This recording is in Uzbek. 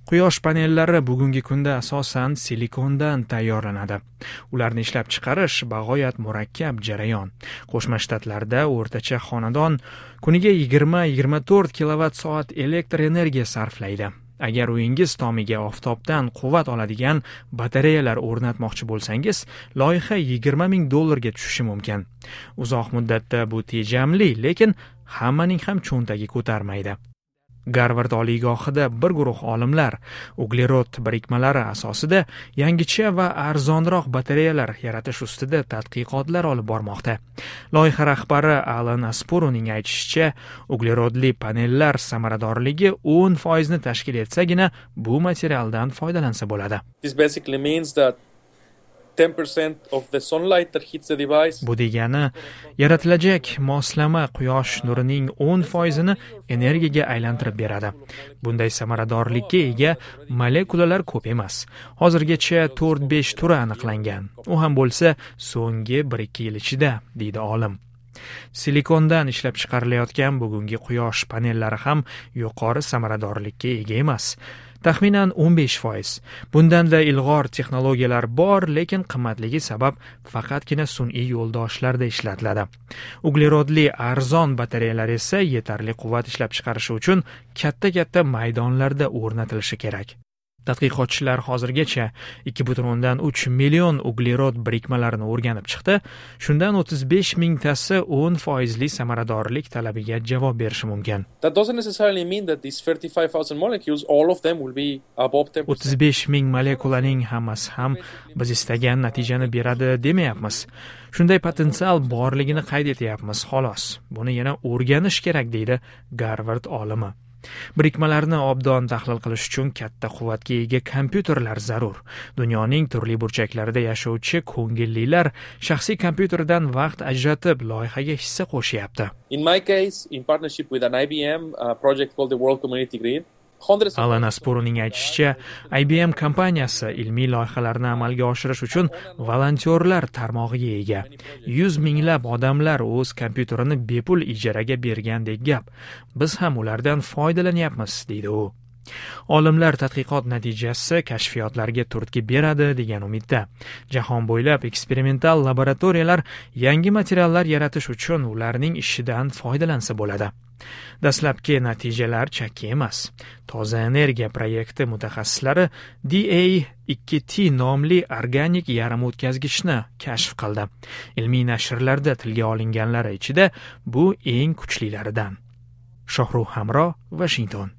Quyosh panellari bugungi kunda asosan silikondan tayyorlanadi. Ularni ishlab chiqarish bag'oyat murakkab jarayon. Qo'shma Shtatlarda o'rtacha xonadon kuniga 20-24 kilovatt-soat elektr energiya sarflaydi. Agar uyingiz tomiga oftobdan quvvat oladigan batareyalar o'rnatmoqchi bo'lsangiz, loyiha $20,000 tushishi mumkin. Uzoq muddatda bu tejamli, lekin hammaning ham cho'ntagi ko'tarmaydi. Garvard oliygohida bir guruh olimlar uglerod birikmalari asosida yangicha va arzonroq batareyalar yaratish ustida tadqiqotlar olib bormoqda. Loyiha rahbari Alan Asporuning aytishicha, uglerodli panellar samaradorligi 10% ni tashkil etsagina bu materialdan foydalansa bo'ladi. This basically means that 10% of the sunlight that hits the device. Bu degani, yaratilajak moslama quyosh nurining 10% ni energiyaga aylantirib beradi. Bunday samaradorlikka ega molekulalar ko'p emas. Hozirgacha 4-5 turi aniqlangan. U ham bo'lsa so'nggi 1-2 yil ichida, deydi olim. Silikondan ishlab chiqarilayotgan bugungi quyosh panellari ham yuqori samaradorlikka ega emas. Taxminan 15%. Bundanda ilg'or texnologiyalar bor, lekin qimmatligi sabab faqatgina sun'iy yo'ldoshlarda ishlatiladi. Uglerodli arzon batareyalar esa yetarli quvvat ishlab chiqarishi uchun katta maydonlarda o'rnatilishi kerak. Tadqiqotchilar hozirgacha 2,3 million uglerod birikmalarini o'rganib chiqdi. Shundan 35 mingtasi 10% samaradorlik talabiga javob berishi mumkin. That doesn't necessarily mean that these 35,000 molecules, all of them will be above 10%. 35 ming molekulaning hammasi ham biz istagan natijani beradi demayapmiz. Shunday potensial borligini qayd etyapmiz, xolos. Buni yana o'rganish kerak, deydi Garvard olimi. Birikmalarni obdon tahlil qilish uchun katta quvvatga ega kompyuterlar zarur. Dunyoning turli burchaklarida yashovchi ko'ngillilar shaxsiy kompyuterdan vaqt ajratib loyihaga hissa qo'shyapti. In my case, in partnership with an IBM project called the World Community Grid, Alan Asporuning aytishicha, IBM kompaniyasi ilmiy loyihalarni amalga oshirish uchun volontyorlar tarmog'iga ega. 100 minglab odamlar o'z kompyuterini bepul ijaraga bergandek gap. Biz ham ulardan foydalanyapmiz, deydi u. Olimlar tadqiqot natijasi kashfiyotlarga turtki beradi degan umidda. Jahon bo'ylab eksperimental laboratoriyalar yangi materiallar yaratish uchun ularning ishidan foydalansa bo'ladi. Dastlabki natijalar chakki emas. Toza energiya proyekti mutaxassislari Da2T nomli organik yarim o'tkazgichni kashf qildi. Ilmiy nashrlarda tilga olinganlari ichida bu eng kuchlilaridan. Shohruh Hamro, Washington.